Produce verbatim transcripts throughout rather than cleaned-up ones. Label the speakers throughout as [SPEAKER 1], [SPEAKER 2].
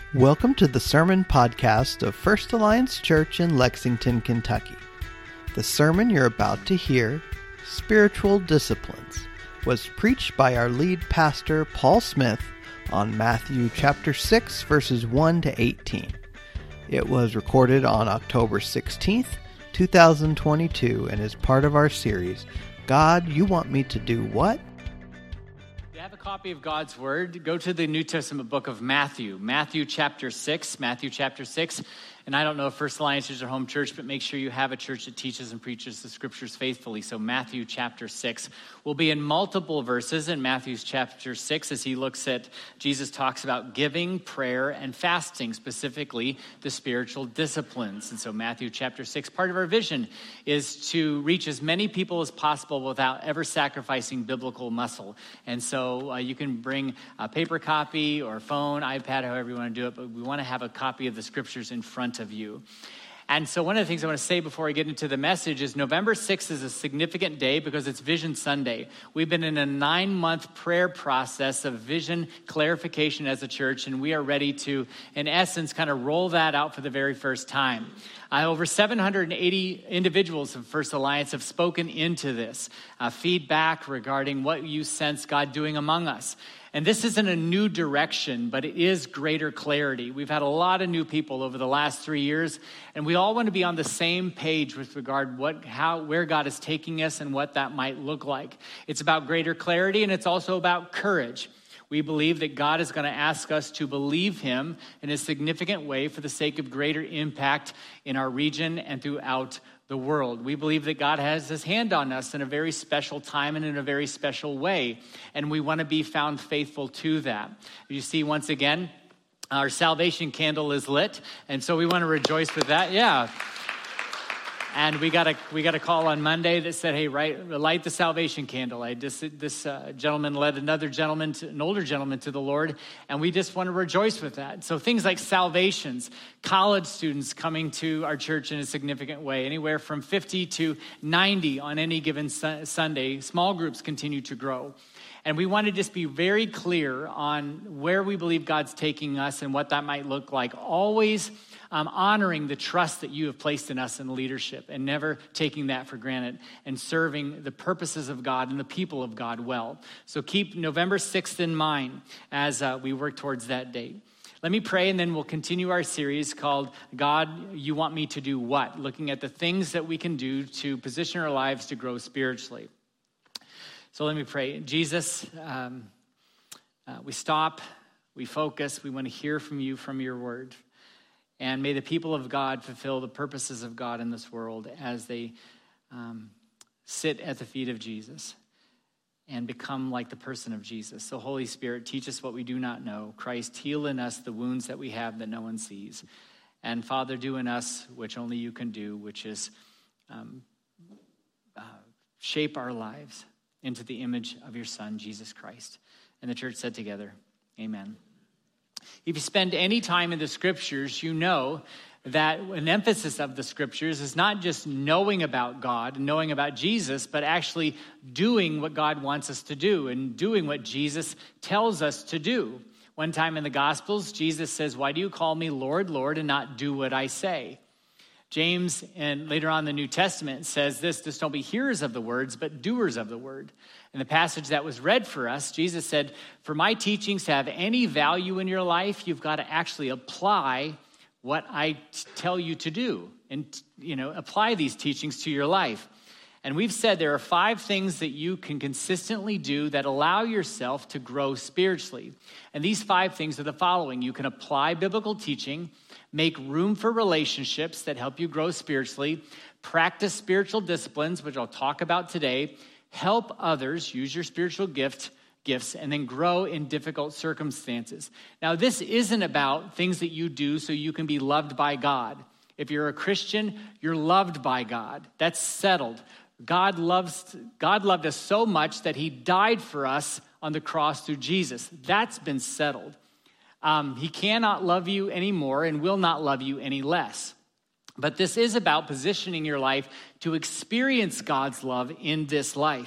[SPEAKER 1] Welcome to the Sermon Podcast of First Alliance Church in Lexington, Kentucky. The sermon you're about to hear, Spiritual Disciplines, was preached by our lead pastor, Paul Smith, on Matthew chapter six, verses one to eighteen. It was recorded on October sixteenth, twenty twenty-two, and is part of our series, God, You Want Me to Do What?
[SPEAKER 2] If you have a copy of God's Word, go to the New Testament book of Matthew. Matthew chapter six, Matthew chapter six. And I don't know if First Alliance is your home church, but make sure you have a church that teaches and preaches the Scriptures faithfully. So Matthew chapter six will be in multiple verses in Matthew chapter six as he looks at, Jesus talks about giving, prayer, and fasting, specifically the spiritual disciplines. And so Matthew chapter six, part of our vision is to reach as many people as possible without ever sacrificing biblical muscle. And so uh, you can bring a paper copy or phone, iPad, however you want to do it, but we want to have a copy of the Scriptures in front of you. And so one of the things I want to say before I get into the message is November sixth is a significant day because it's Vision Sunday. We've been in a nine-month prayer process of vision clarification as a church, and we are ready to, in essence, kind of roll that out for the very first time. Uh, over seven hundred eighty individuals of First Alliance have spoken into this uh, feedback regarding what you sense God doing among us. And this isn't a new direction, but it is greater clarity. We've had a lot of new people over the last three years, and we all want to be on the same page with regard what, how, where God is taking us and what that might look like. It's about greater clarity, and it's also about courage. We believe that God is going to ask us to believe him in a significant way for the sake of greater impact in our region and throughout the world. We believe that God has his hand on us in a very special time and in a very special way, and we want to be found faithful to that. You see, once again, our salvation candle is lit, and so we want to rejoice with that. Yeah. And we got a we got a call on Monday that said, "Hey, right, light the salvation candle." I just this uh, gentleman led another gentleman, to, an older gentleman, to the Lord, and we just want to rejoice with that. So things like salvations, college students coming to our church in a significant way, anywhere from fifty to ninety on any given su- Sunday. Small groups continue to grow. And we want to just be very clear on where we believe God's taking us and what that might look like. Always um, honoring the trust that you have placed in us in leadership and never taking that for granted and serving the purposes of God and the people of God well. So keep November sixth in mind as uh, we work towards that date. Let me pray, and then we'll continue our series called God, You Want Me to Do What? Looking at the things that we can do to position our lives to grow spiritually. So let me pray. Jesus, um, uh, we stop, we focus, we want to hear from you, from your word. And may the people of God fulfill the purposes of God in this world as they um, sit at the feet of Jesus and become like the person of Jesus. So Holy Spirit, teach us what we do not know. Christ, heal in us the wounds that we have that no one sees. And Father, do in us which only you can do, which is um, uh, shape our lives into the image of your Son, Jesus Christ. And the church said together, amen. If you spend any time in the Scriptures, you know that an emphasis of the Scriptures is not just knowing about God and knowing about Jesus, but actually doing what God wants us to do and doing what Jesus tells us to do. One time in the Gospels, Jesus says, "Why do you call me Lord, Lord, and not do what I say?" James, and later on in the New Testament, says this, just don't be hearers of the words, but doers of the word. In the passage that was read for us, Jesus said, for my teachings to have any value in your life, you've got to actually apply what I t- tell you to do and, you know, apply these teachings to your life. And we've said there are five things that you can consistently do that allow yourself to grow spiritually. And these five things are the following. You can apply biblical teaching, make room for relationships that help you grow spiritually, practice spiritual disciplines, which I'll talk about today, help others, use your spiritual gift, gifts, and then grow in difficult circumstances. Now, this isn't about things that you do so you can be loved by God. If you're a Christian, you're loved by God. That's settled. God loves, God loved us so much that he died for us on the cross through Jesus. That's been settled. Um, he cannot love you anymore and will not love you any less. But this is about positioning your life to experience God's love in this life.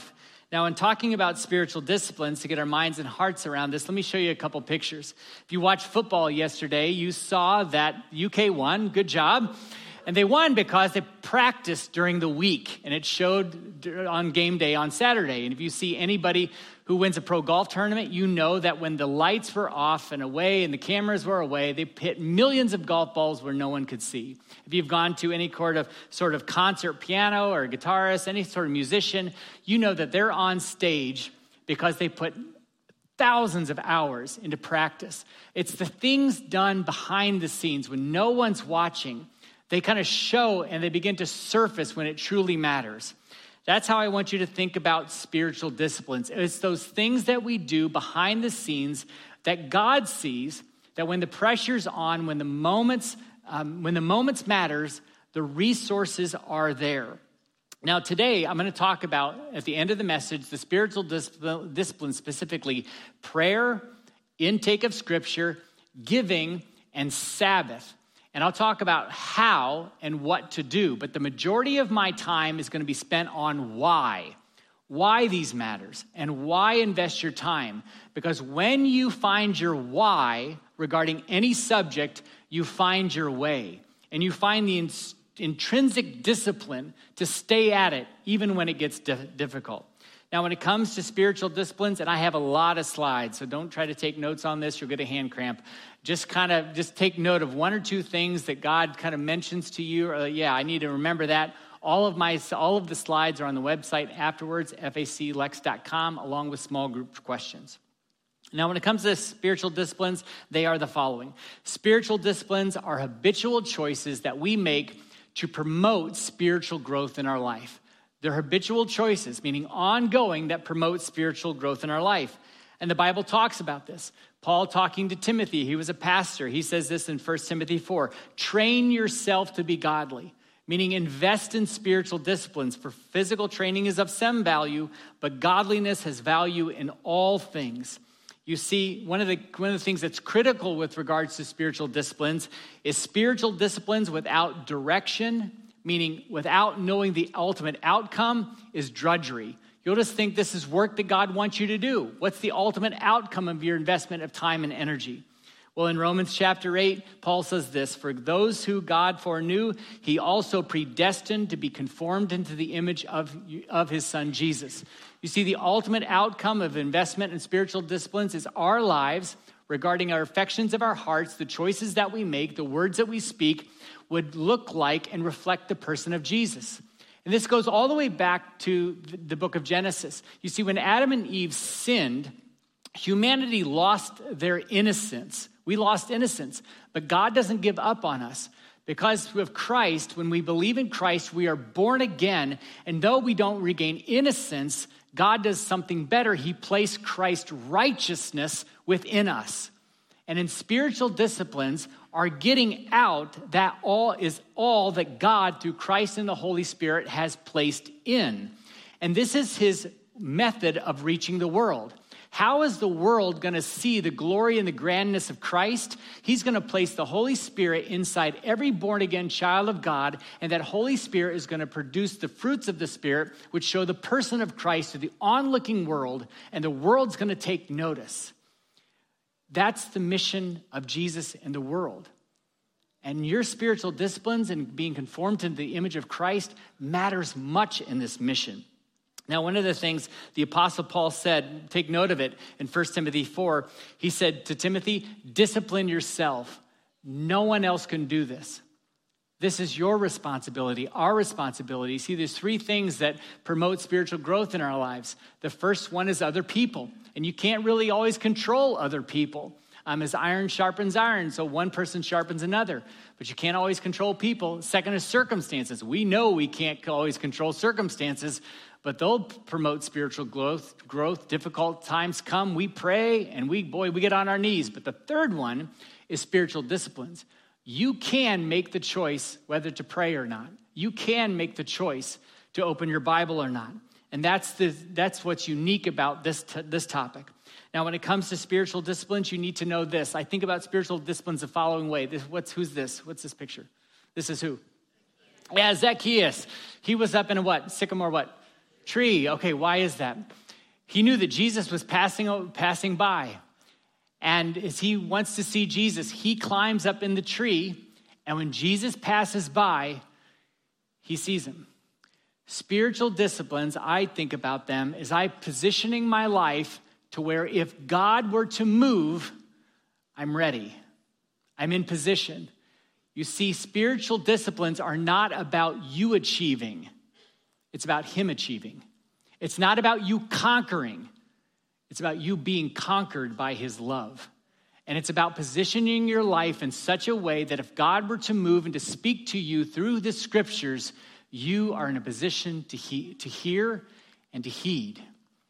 [SPEAKER 2] Now, in talking about spiritual disciplines, to get our minds and hearts around this, let me show you a couple pictures. If you watched football yesterday, you saw that U K won. Good job. And they won because they practiced during the week, and it showed on game day on Saturday. And if you see anybody who wins a pro golf tournament, you know that when the lights were off and away and the cameras were away, they hit millions of golf balls where no one could see. If you've gone to any sort of, sort of concert piano or guitarist, any sort of musician, you know that they're on stage because they put thousands of hours into practice. It's the things done behind the scenes when no one's watching. They kind of show and they begin to surface when it truly matters. That's how I want you to think about spiritual disciplines. It's those things that we do behind the scenes that God sees, that when the pressure's on, when the moments, um, when the moments matters, the resources are there. Now today, I'm going to talk about, at the end of the message, the spiritual discipline, discipline, specifically prayer, intake of scripture, giving, and Sabbath. And I'll talk about how and what to do. But the majority of my time is going to be spent on why. Why these matters and why invest your time. Because when you find your why regarding any subject, you find your way. And you find the in- intrinsic discipline to stay at it, even when it gets di- difficult. Now, when it comes to spiritual disciplines, and I have a lot of slides, so don't try to take notes on this, you'll get a hand cramp. Just kind of, just take note of one or two things that God kind of mentions to you, or yeah, I need to remember that. All of my, all of the slides are on the website afterwards, F A C lex dot com, along with small group questions. Now, when it comes to spiritual disciplines, they are the following. Spiritual disciplines are habitual choices that we make to promote spiritual growth in our life. They're habitual choices, meaning ongoing, that promote spiritual growth in our life. And the Bible talks about this. Paul talking to Timothy, he was a pastor. He says this in First Timothy four, train yourself to be godly, meaning invest in spiritual disciplines. For physical training is of some value, but godliness has value in all things. You see, one of the one of the things that's critical with regards to spiritual disciplines is spiritual disciplines without direction, meaning without knowing the ultimate outcome, is drudgery. You'll just think this is work that God wants you to do. What's the ultimate outcome of your investment of time and energy? Well, in Romans chapter eight, Paul says this, for those who God foreknew, he also predestined to be conformed into the image of, of his son, Jesus. You see, the ultimate outcome of investment in spiritual disciplines is our lives regarding our affections of our hearts, the choices that we make, the words that we speak, would look like and reflect the person of Jesus. And this goes all the way back to the book of Genesis. You see, when Adam and Eve sinned, humanity lost their innocence. We lost innocence, but God doesn't give up on us. Because of Christ, when we believe in Christ, we are born again. And though we don't regain innocence, God does something better. He placed Christ's righteousness within us. And in spiritual disciplines, are getting out that all is all that God, through Christ and the Holy Spirit, has placed in. And this is his method of reaching the world. How is the world going to see the glory and the grandness of Christ? He's going to place the Holy Spirit inside every born-again child of God, and that Holy Spirit is going to produce the fruits of the Spirit, which show the person of Christ to the onlooking world, and the world's going to take notice. That's the mission of Jesus in the world. And your spiritual disciplines and being conformed to the image of Christ matters much in this mission. Now, one of the things the Apostle Paul said, take note of it, in First Timothy four, he said to Timothy, discipline yourself. No one else can do this. This is your responsibility, our responsibility. See, there's three things that promote spiritual growth in our lives. The first one is other people. And you can't really always control other people. Um, as iron sharpens iron, so one person sharpens another. But you can't always control people. Second is circumstances. We know we can't always control circumstances, but they'll promote spiritual growth. Growth. Difficult times come, we pray, and we, boy, we get on our knees. But the third one is spiritual disciplines. You can make the choice whether to pray or not. You can make the choice to open your Bible or not. And that's the that's what's unique about this t- this topic. Now, when it comes to spiritual disciplines, you need to know this. I think about spiritual disciplines the following way. This, what's who's this? What's this picture? This is who? Yeah, Zacchaeus. He was up in a what? Sycamore what? Tree. Okay, why is that? He knew that Jesus was passing, passing by. And as he wants to see Jesus, he climbs up in the tree. And when Jesus passes by, he sees him. Spiritual disciplines, I think about them as I positioning my life to where if God were to move, I'm ready. I'm in position. You see, spiritual disciplines are not about you achieving. It's about him achieving. It's not about you conquering. It's about you being conquered by his love. And it's about positioning your life in such a way that if God were to move and to speak to you through the scriptures, you are in a position to, he- to hear and to heed.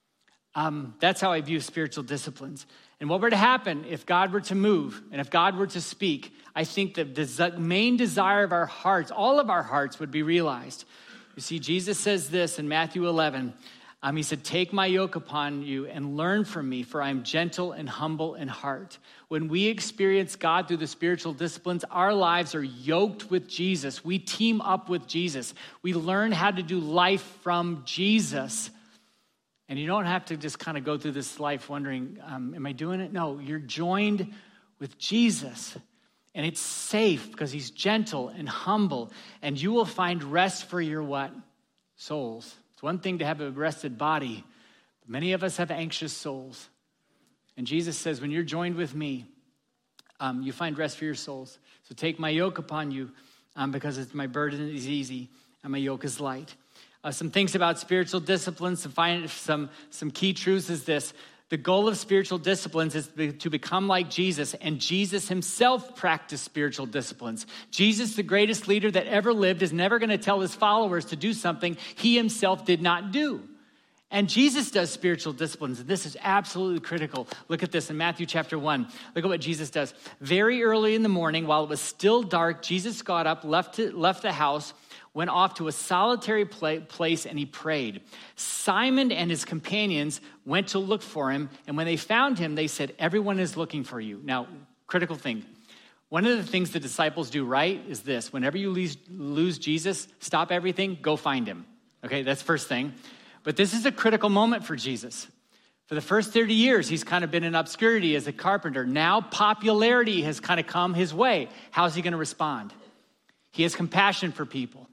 [SPEAKER 2] Um, that's how I view spiritual disciplines. And what were to happen if God were to move and if God were to speak, I think that the main desire of our hearts, all of our hearts, would be realized. You see, Jesus says this in Matthew eleven. Um, he said, take my yoke upon you and learn from me, for I am gentle and humble in heart. When we experience God through the spiritual disciplines, our lives are yoked with Jesus. We team up with Jesus. We learn how to do life from Jesus. And you don't have to just kind of go through this life wondering, um, am I doing it? No, you're joined with Jesus. And it's safe because he's gentle and humble. And you will find rest for your what? Souls. It's one thing to have a rested body, but many of us have anxious souls. And Jesus says, when you're joined with me, um, you find rest for your souls. So take my yoke upon you um, because it's, my burden is easy and my yoke is light. Uh, some things about spiritual disciplines, to find some, some key truths is this. The goal of spiritual disciplines is to become like Jesus, and Jesus himself practiced spiritual disciplines. Jesus, the greatest leader that ever lived, is never going to tell his followers to do something he himself did not do. And Jesus does spiritual disciplines, and this is absolutely critical. Look at this in Matthew chapter one. Look at what Jesus does. Very early in the morning, while it was still dark, Jesus got up, left, to, left the house, went off to a solitary place, and he prayed. Simon and his companions went to look for him, and when they found him, they said, everyone is looking for you. Now, critical thing. One of the things the disciples do right is this. Whenever you lose, lose Jesus, stop everything, go find him. Okay, that's first thing. But this is a critical moment for Jesus. For the first thirty years, he's kind of been in obscurity as a carpenter. Now popularity has kind of come his way. How's he going to respond? He has compassion for people.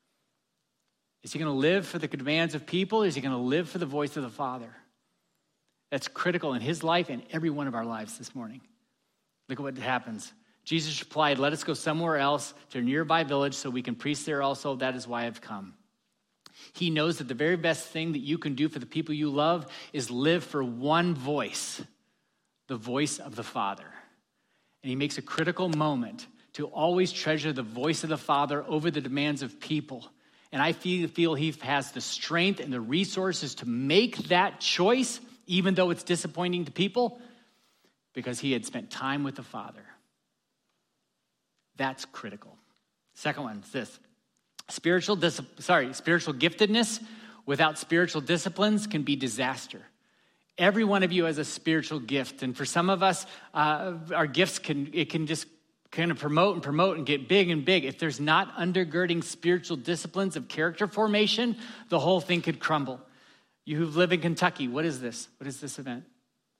[SPEAKER 2] Is he going to live for the demands of people? Or is he going to live for the voice of the Father? That's critical in his life and every one of our lives this morning. Look at what happens. Jesus replied, let us go somewhere else to a nearby village so we can preach there also. That is why I've come. He knows that the very best thing that you can do for the people you love is live for one voice, the voice of the Father. And he makes a critical moment to always treasure the voice of the Father over the demands of people. And I feel, feel he has the strength and the resources to make that choice, even though it's disappointing to people, because he had spent time with the Father. That's critical. Second one is this. Spiritual dis- sorry, spiritual giftedness without spiritual disciplines can be disaster. Every one of you has a spiritual gift. And for some of us, uh, our gifts can, it can just kind of promote and promote and get big and big. If there's not undergirding spiritual disciplines of character formation, the whole thing could crumble. You who live in Kentucky, what is this? What is this event?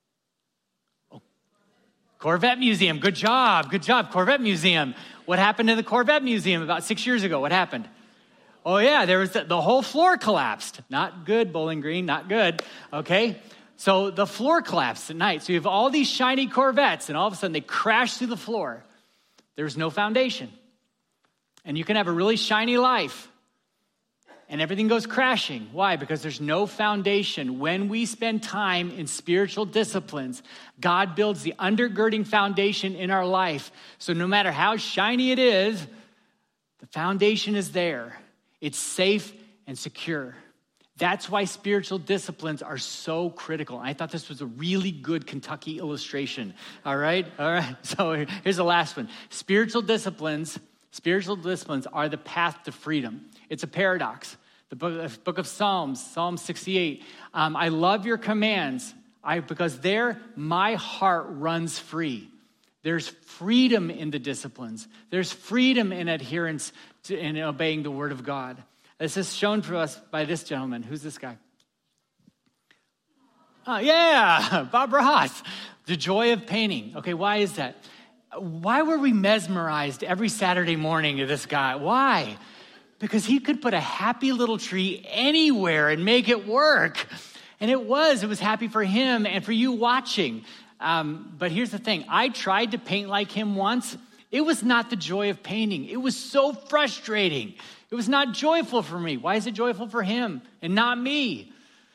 [SPEAKER 2] Oh, Corvette Museum. Good job. Good job. Corvette Museum. What happened in the Corvette Museum about six years ago? What happened? Oh yeah, there was the, the whole floor collapsed. Not good, Bowling Green, not good. Okay. So the floor collapsed at night. So you have all these shiny Corvettes and all of a sudden they crash through the floor. There's no foundation. And you can have a really shiny life and everything goes crashing. Why? Because there's no foundation. When we spend time in spiritual disciplines, God builds the undergirding foundation in our life. So no matter how shiny it is, the foundation is there. It's safe and secure. That's why spiritual disciplines are so critical. I thought this was a really good Kentucky illustration. All right? All right. So here's the last one. Spiritual disciplines, spiritual disciplines are the path to freedom. It's a paradox. The book, the book of Psalms, Psalm sixty-eight. Um, I love your commands I, because there my heart runs free. There's freedom in the disciplines. There's freedom in adherence to in obeying the word of God. This is shown for us by this gentleman. Who's this guy? Uh, yeah, Bob Ross. The joy of painting. Okay, why is that? Why were we mesmerized every Saturday morning of this guy? Why? Because he could put a happy little tree anywhere and make it work. And it was. It was happy for him and for you watching. Um, but here's the thing. I tried to paint like him once. It was not the joy of painting. It was so frustrating. It was not joyful for me. Why is it joyful for him and not me?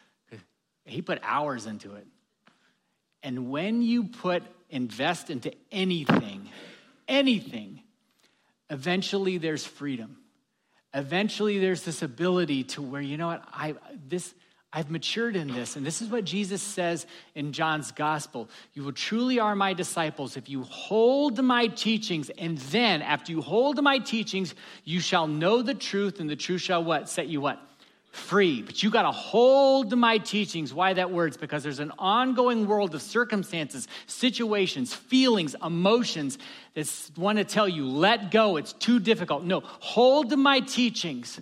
[SPEAKER 2] He put hours into it. And when you put, invest into anything, anything, eventually there's freedom. Eventually there's this ability to where, you know what, I this I've matured in this. And this is what Jesus says in John's gospel. You will truly are my disciples if you hold to my teachings. And then after you hold to my teachings, you shall know the truth, and the truth shall what? Set you what? Free. But you got to hold to my teachings. Why that word? It's because there's an ongoing world of circumstances, situations, feelings, emotions that want to tell you, let go. It's too difficult. No, hold to my teachings.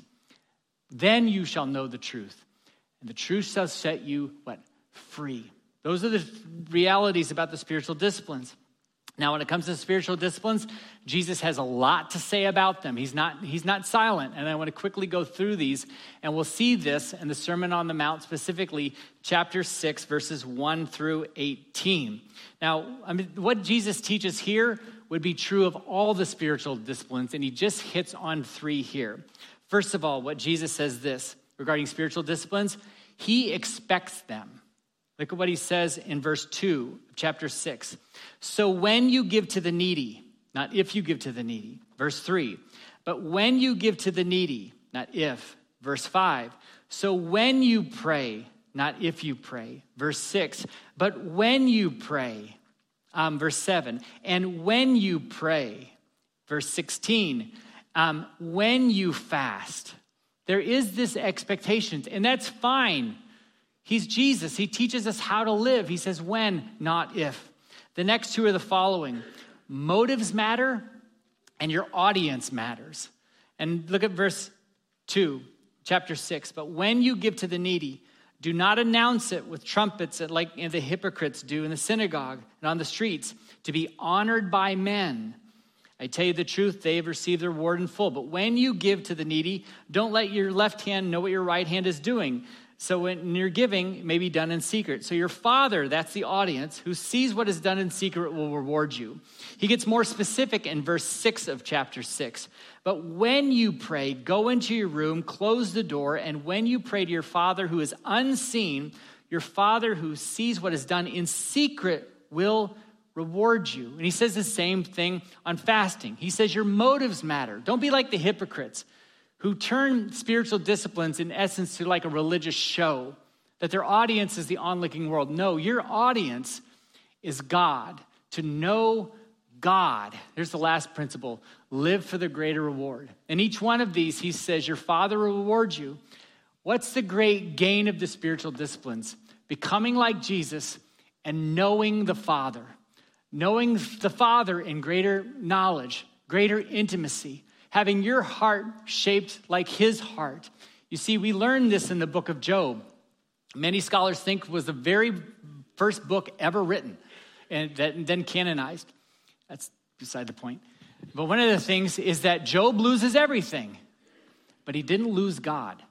[SPEAKER 2] Then you shall know the truth. And the truth shall set you, what? Free. Those are the realities about the spiritual disciplines. Now, when it comes to spiritual disciplines, Jesus has a lot to say about them. He's not, he's not silent. And I want to quickly go through these. And we'll see this in the Sermon on the Mount, specifically chapter six, verses one through eighteen. Now, I mean, what Jesus teaches here would be true of all the spiritual disciplines. And he just hits on three here. First of all, what Jesus says this regarding spiritual disciplines, he expects them. Look at what he says in verse two of chapter six. So when you give to the needy, not if you give to the needy. Verse three, but when you give to the needy, not if. Verse five, so when you pray, not if you pray. Verse six, but when you pray. Um, verse seven, and when you pray. Verse sixteen, um, when you fast. There is this expectation, and that's fine. He's Jesus. He teaches us how to live. He says when, not if. The next two are the following. Motives matter, and your audience matters. And look at verse two, chapter six. But when you give to the needy, do not announce it with trumpets like the hypocrites do in the synagogue and on the streets, to be honored by men. I tell you the truth, they've received their reward in full. But when you give to the needy, don't let your left hand know what your right hand is doing. So when you're giving, it may be done in secret. So your Father, that's the audience, who sees what is done in secret will reward you. He gets more specific in verse six of chapter six. But when you pray, go into your room, close the door, and when you pray to your Father who is unseen, your Father who sees what is done in secret will reward you. And he says the same thing on fasting. He says your motives matter. Don't be like the hypocrites who turn spiritual disciplines in essence to like a religious show, that their audience is the onlooking world. No, your audience is God. To know God. Here's the last principle. Live for the greater reward. In each one of these, he says, your Father will reward you. What's the great gain of the spiritual disciplines? Becoming like Jesus and knowing the Father. Knowing the Father in greater knowledge, greater intimacy, having your heart shaped like his heart. You see, we learned this in the book of Job. Many scholars think it was the very first book ever written and then canonized. That's beside the point. But one of the things is that Job loses everything, but he didn't lose God.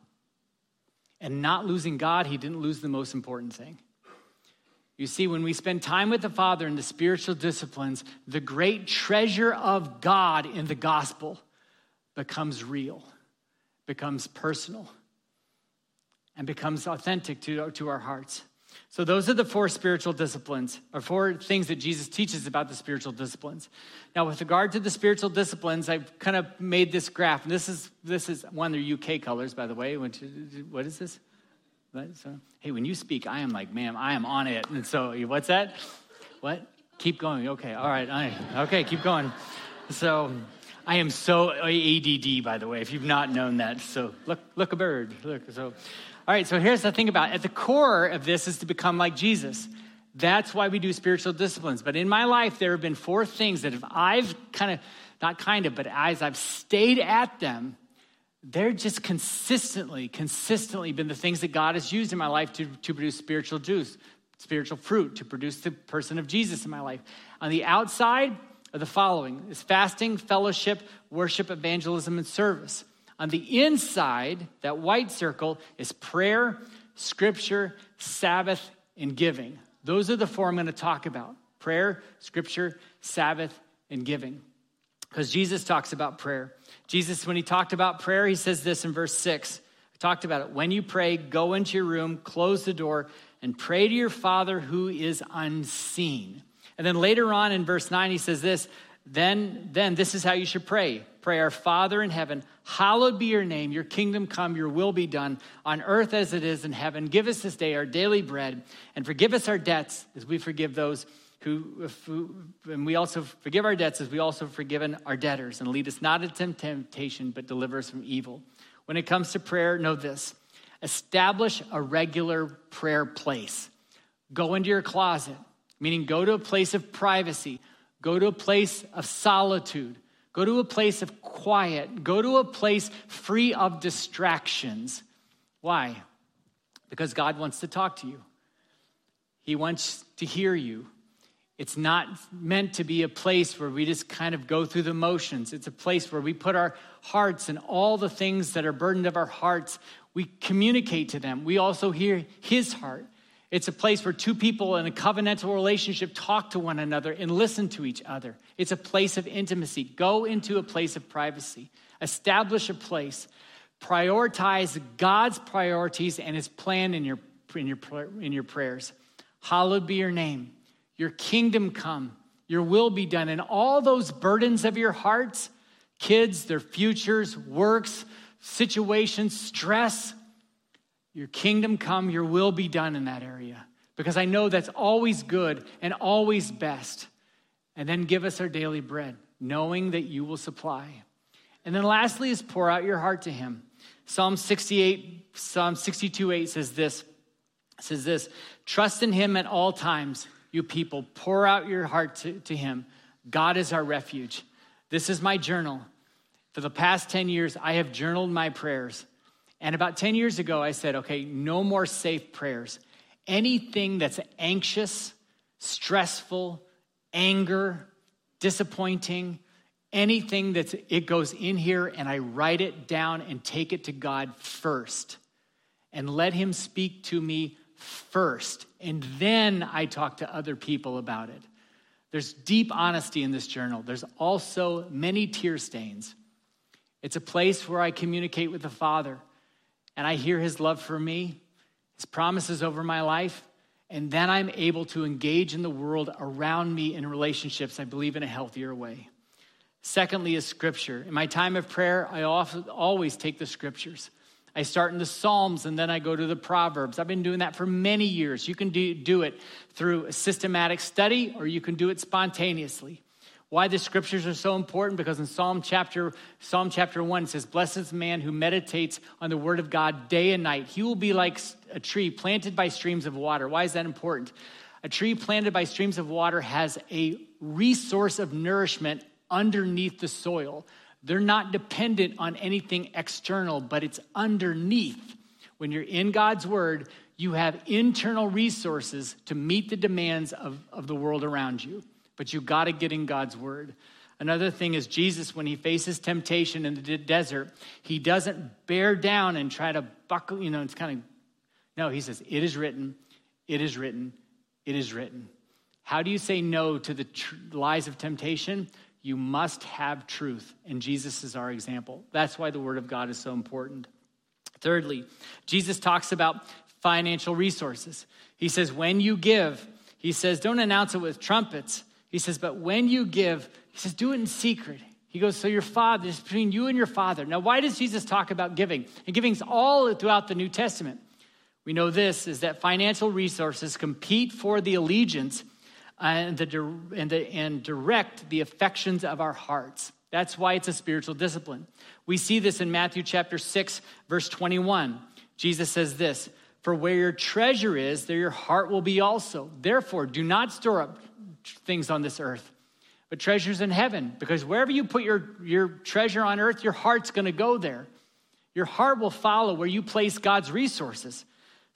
[SPEAKER 2] And not losing God, he didn't lose the most important thing. You see, when we spend time with the Father in the spiritual disciplines, the great treasure of God in the gospel becomes real, becomes personal, and becomes authentic to, to our hearts. So those are the four spiritual disciplines, or four things that Jesus teaches about the spiritual disciplines. Now, with regard to the spiritual disciplines, I've kind of made this graph. And this is this is one of their U K colors, by the way. What is this? So, hey, when you speak, I am like, ma'am, I am on it. And so, what's that? What? Keep going. Okay, all right. All right. Okay, keep going. So, I am so A D D, by the way, if you've not known that. So, look, look a bird. Look. So, all right. So here's the thing about it. At the core of this is to become like Jesus. That's why we do spiritual disciplines. But in my life, there have been four things that if I've kind of, not kind of, but as I've stayed at them, they're just consistently, consistently been the things that God has used in my life to, to produce spiritual juice, spiritual fruit to produce the person of Jesus in my life. On the outside are the following: is fasting, fellowship, worship, evangelism, and service. On the inside, that white circle, is prayer, scripture, Sabbath, and giving. Those are the four I'm going to talk about: prayer, scripture, Sabbath, and giving. Because Jesus talks about prayer. Jesus, when he talked about prayer, he says this in verse six. I talked about it. When you pray, go into your room, close the door, and pray to your Father who is unseen. And then later on in verse nine, he says this, then, then this is how you should pray. Pray, our Father in heaven, hallowed be your name, your kingdom come, your will be done on earth as it is in heaven. Give us this day our daily bread, and forgive us our debts as we forgive those who, who and we also forgive our debts as we also forgiven our debtors. And lead us not into temptation, but deliver us from evil. When it comes to prayer, know this: establish a regular prayer place. Go into your closet, meaning go to a place of privacy. Go to a place of solitude. Go to a place of quiet. Go to a place free of distractions. Why? Because God wants to talk to you. He wants to hear you. It's not meant to be a place where we just kind of go through the motions. It's a place where we put our hearts and all the things that are burdened of our hearts, we communicate to them. We also hear his heart. It's a place where two people in a covenantal relationship talk to one another and listen to each other. It's a place of intimacy. Go into a place of privacy. Establish a place. Prioritize God's priorities and his plan in your, in your, in your prayers. Hallowed be your name. Your kingdom come. Your will be done. And all those burdens of your hearts, kids, their futures, works, situations, stress, your kingdom come, your will be done in that area. Because I know that's always good and always best. And then give us our daily bread, knowing that you will supply. And then lastly is pour out your heart to him. Psalm sixty-eight, Psalm sixty-two eight says this, says this, trust in him at all times, you people. Pour out your heart to, to him. God is our refuge. This is my journal. For the past ten years, I have journaled my prayers. And about ten years ago, I said, okay, no more safe prayers. Anything that's anxious, stressful, anger, disappointing, anything that's, it goes in here and I write it down and take it to God first. And let him speak to me first. And then I talk to other people about it. There's deep honesty in this journal. There's also many tear stains. It's a place where I communicate with the Father. And I hear his love for me, his promises over my life, and then I'm able to engage in the world around me in relationships, I believe, in a healthier way. Secondly is scripture. In my time of prayer, I often, always take the scriptures. I start in the Psalms and then I go to the Proverbs. I've been doing that for many years. You can do, do it through a systematic study or you can do it spontaneously. Why the scriptures are so important? Because in Psalm chapter Psalm chapter one, it says, blessed is the man who meditates on the word of God day and night. He will be like a tree planted by streams of water. Why is that important? A tree planted by streams of water has a resource of nourishment underneath the soil. They're not dependent on anything external, but it's underneath. When you're in God's word, you have internal resources to meet the demands of, of the world around you. But you got to get in God's word. Another thing is Jesus, when he faces temptation in the desert, he doesn't bear down and try to buckle, you know, it's kind of, no, he says, it is written, it is written, it is written. How do you say no to the tr- lies of temptation? You must have truth, and Jesus is our example. That's why the word of God is so important. Thirdly, Jesus talks about financial resources. He says, when you give, he says, don't announce it with trumpets. He says, but when you give, he says, do it in secret. He goes, so your Father, it's between you and your Father. Now, why does Jesus talk about giving? And giving's all throughout the New Testament. We know this, is that financial resources compete for the allegiance and, the, and, the, and direct the affections of our hearts. That's why it's a spiritual discipline. We see this in Matthew chapter six, verse twenty-one. Jesus says this, for where your treasure is, there your heart will be also. Therefore, do not store up things on this earth, but treasures in heaven, because wherever you put your, your treasure on earth, your heart's going to go there. Your heart will follow where you place God's resources.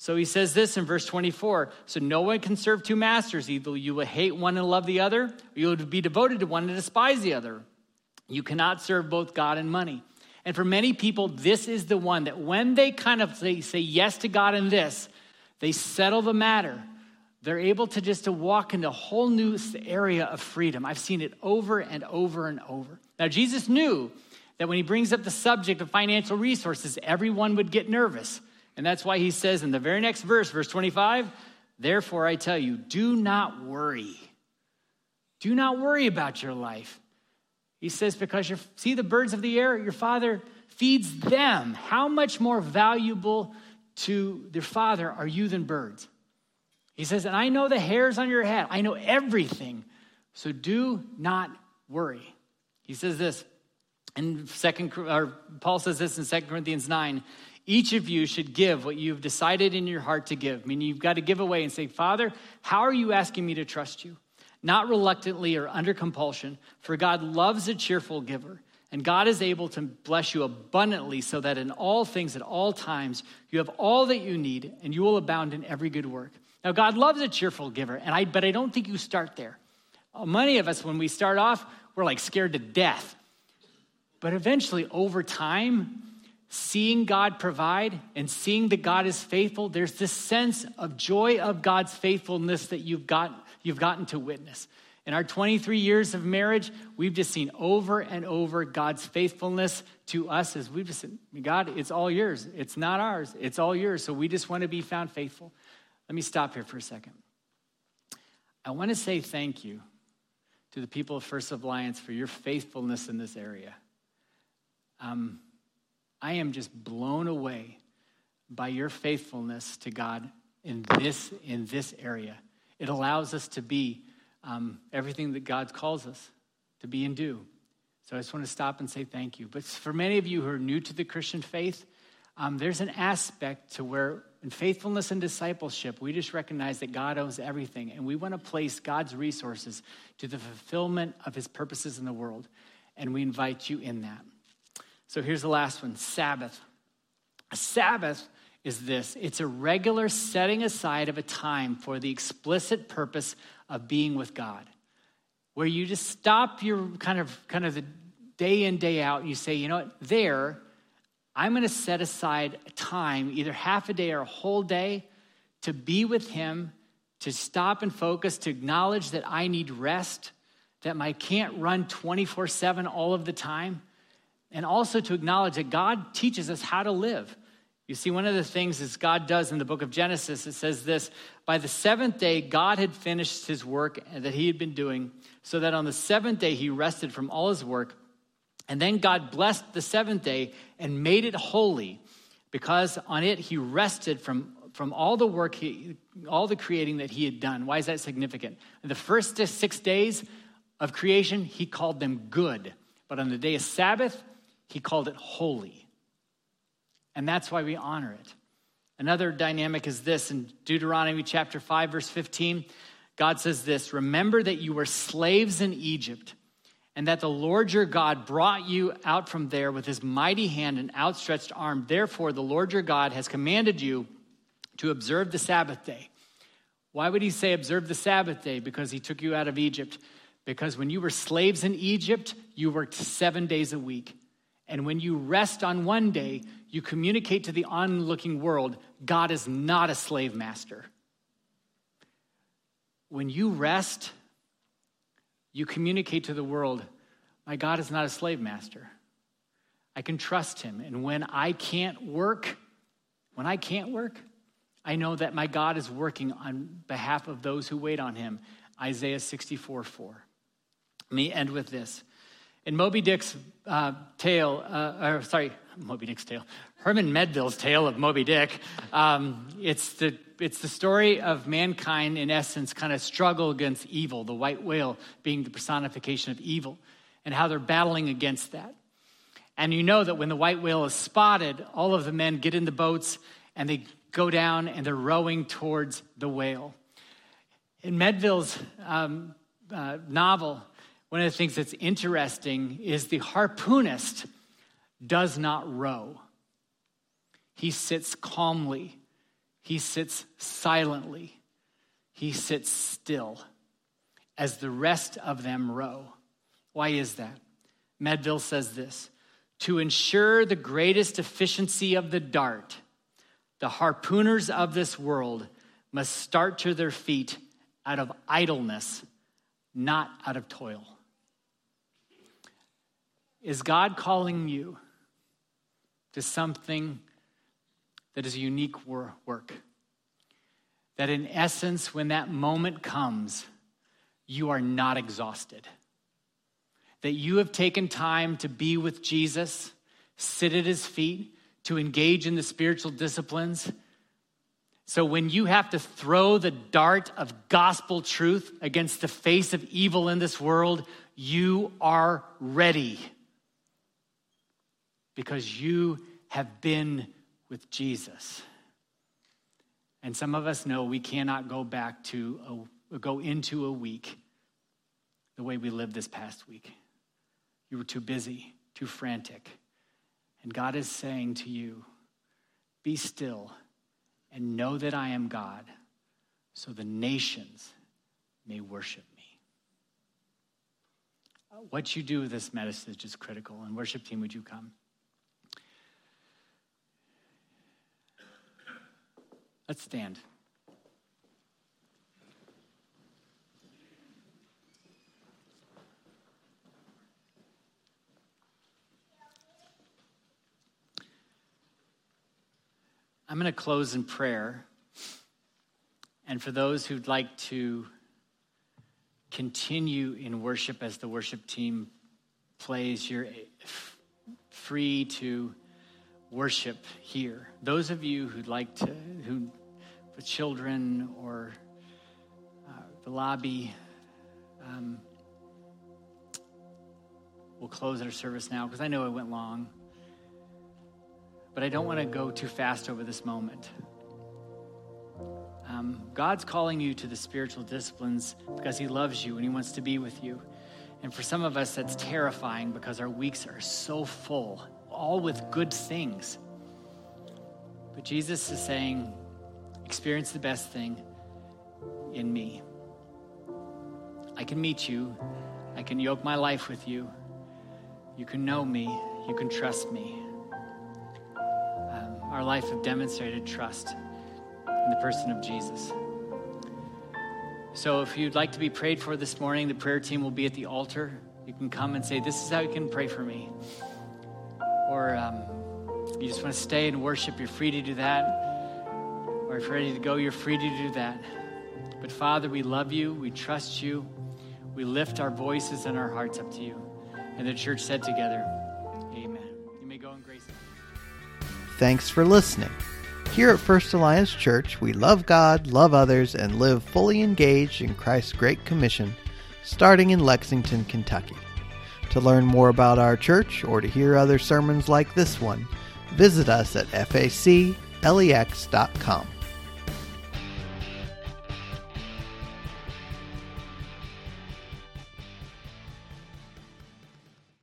[SPEAKER 2] So he says this in verse twenty-four, so no one can serve two masters. Either you will hate one and love the other, or you will be devoted to one and despise the other. You cannot serve both God and money. And for many people, this is the one that when they kind of say, say yes to God in this, they settle the matter. They're able to just to walk into a whole new area of freedom. I've seen it over and over and over. Now, Jesus knew that when he brings up the subject of financial resources, everyone would get nervous. And that's why he says in the very next verse, verse twenty-five, therefore I tell you, do not worry. Do not worry about your life. He says, because you see the birds of the air, your Father feeds them. How much more valuable to their Father are you than birds? He says, and I know the hairs on your head. I know everything. So do not worry. He says this, in second, or Paul says this in Second Corinthians nine, each of you should give what you've decided in your heart to give. Meaning you've got to give away and say, Father, how are you asking me to trust you? Not reluctantly or under compulsion, for God loves a cheerful giver. And God is able to bless you abundantly so that in all things, at all times, you have all that you need and you will abound in every good work. Now, God loves a cheerful giver, and I, but I don't think you start there. Many of us, when we start off, we're like scared to death. But eventually, over time, seeing God provide and seeing that God is faithful, there's this sense of joy of God's faithfulness that you've got, you've gotten to witness. In our twenty-three years of marriage, we've just seen over and over God's faithfulness to us as we've just said, God, it's all yours. It's not ours. It's all yours. So we just want to be found faithful. Let me stop here for a second. I want to say thank you to the people of First Alliance for your faithfulness in this area. Um, I am just blown away by your faithfulness to God in this, in this area. It allows us to be um, everything that God calls us to be and do. So I just want to stop and say thank you. But for many of you who are new to the Christian faith, um, there's an aspect to where in faithfulness and discipleship, we just recognize that God owns everything, and we want to place God's resources to the fulfillment of his purposes in the world, and we invite you in that. So here's the last one, Sabbath. A Sabbath is this. It's a regular setting aside of a time for the explicit purpose of being with God, where you just stop your kind of kind of the day in, day out, and you say, you know what, there, I'm going to set aside time, either half a day or a whole day, to be with him, to stop and focus, to acknowledge that I need rest, that I can't run twenty-four seven all of the time, and also to acknowledge that God teaches us how to live. You see, one of the things is God does in the book of Genesis, it says this, by the seventh day, God had finished his work that he had been doing, so that on the seventh day, he rested from all his work. And then God blessed the seventh day and made it holy, because on it he rested from, from all the work, he, all the creating that he had done. Why is that significant? In the first six days of creation, he called them good. But on the day of Sabbath, he called it holy. And that's why we honor it. Another dynamic is this. In Deuteronomy chapter five, verse fifteen, God says this, remember that you were slaves in Egypt, and that the Lord your God brought you out from there with his mighty hand and outstretched arm. Therefore, the Lord your God has commanded you to observe the Sabbath day. Why would he say observe the Sabbath day? Because he took you out of Egypt. Because when you were slaves in Egypt, you worked seven days a week. And when you rest on one day, you communicate to the onlooking world, God is not a slave master. When you rest, you communicate to the world, my God is not a slave master. I can trust him. And when I can't work, when I can't work, I know that my God is working on behalf of those who wait on him. Isaiah sixty-four four. Let me end with this. In Moby Dick's uh, tale, uh, or sorry, Moby Dick's tale, Herman Melville's tale of Moby Dick, um, it's the it's the story of mankind, in essence, kind of struggle against evil, the white whale being the personification of evil, and how they're battling against that. And you know that when the white whale is spotted, all of the men get in the boats, and they go down, and they're rowing towards the whale. In Melville's um, uh, novel, one of the things that's interesting is the harpoonist does not row. He sits calmly. He sits silently. He sits still as the rest of them row. Why is that? Medville says this: to ensure the greatest efficiency of the dart, the harpooners of this world must start to their feet out of idleness, not out of toil. Is God calling you to something that is a unique work? That in essence, when that moment comes, you are not exhausted. That you have taken time to be with Jesus, sit at his feet, to engage in the spiritual disciplines. So when you have to throw the dart of gospel truth against the face of evil in this world, you are ready. Because you have been with Jesus. And some of us know we cannot go back to, a, go into a week the way we lived this past week. You were too busy, too frantic. And God is saying to you, be still and know that I am God, so the nations may worship me. What you do with this message is critical. And worship team, would you come? Let's stand. I'm going to close in prayer. And for those who'd like to continue in worship as the worship team plays, you're free to worship here. Those of you who'd like to, who, with children or uh, the lobby, um, we'll close our service now because I know it went long. But I don't want to go too fast over this moment. Um, God's calling you to the spiritual disciplines because he loves you and he wants to be with you. And for some of us, that's terrifying because our weeks are so full, all with good things. But Jesus is saying, experience the best thing in me. I can meet you. I can yoke my life with you. You can know me. You can trust me. Um, our life have demonstrated trust in the person of Jesus. So if you'd like to be prayed for this morning, the prayer team will be at the altar. You can come and say, this is how you can pray for me. Or um, you just want to stay and worship, you're free to do that. Or if you're ready to go, you're free to do that. But Father, we love you. We trust you. We lift our voices and our hearts up to you. And the church said together, amen. You may go in grace.
[SPEAKER 1] Thanks for listening. Here at First Alliance Church, we love God, love others, and live fully engaged in Christ's Great Commission, starting in Lexington, Kentucky. To learn more about our church or to hear other sermons like this one, visit us at F A C Lex dot com.